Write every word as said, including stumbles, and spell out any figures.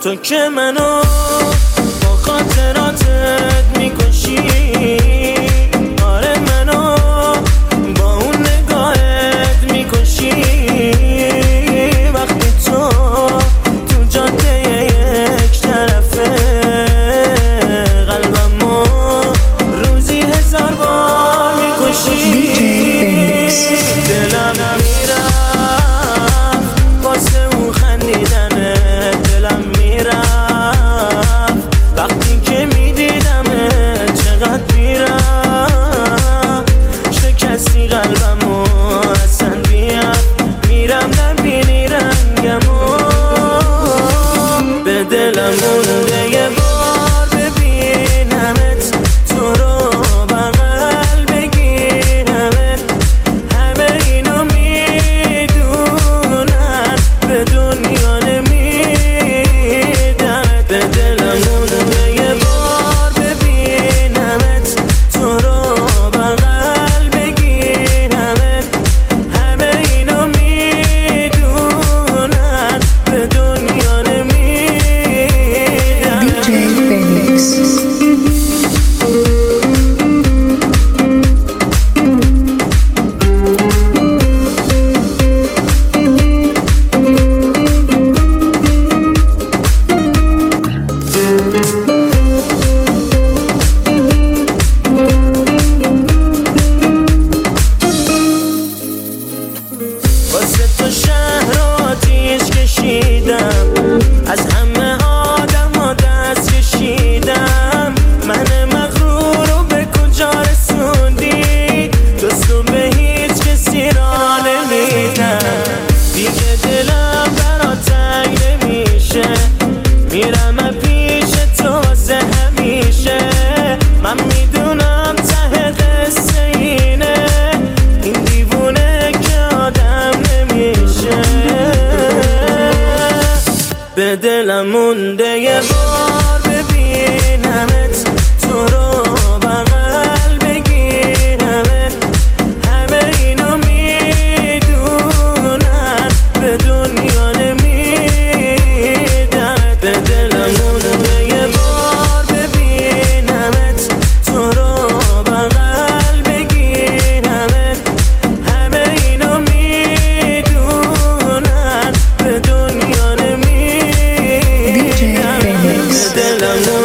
تو که منو با خاطراتت میکشی، آره منو با اون نگاهت میکشی. وقتی تو تو جاده یک طرفه قلبمو روزی هزار بار میکشی. دلم میرفت واسه اون خندیدنه، دلم میرفت وقتی که میدیدمه، چقدر میرفت شکستی قلبمو اصلا بیاد، میرم نبینی رنگمو. به دلم مونده یه بار ببینمت، تو رو بغل بگیرمت. همه اینو میدونن به دنیا نمیدمت. به دلم مونده یه بار ببینمت، تو رو بغل بگیرمت. همه اینو میدونن به دنیا نمیدمت. واسه تو شهر آتیش کشیدم، از همه آدم ها دست کشیدم. من مغرور رو به کجا رسوندی، دوستو به هیچ کسی را نمیدم. دیگه دلم برات تنگ نمیشه، میرم پیش تو واسه همیشه. من میدونم ته قصه اینه، این دیوونه که آدم نمیشه. به دلم مونده یه بار ببینمت، تو رو بغل بگیرمت. همه اینو میدونن به دنیا نمیدمت. به دلم مونده یه بار ببینمت، تو رو بغل بگیرمت. همه اینو میدونن به دنیا نمیدمت. به دلم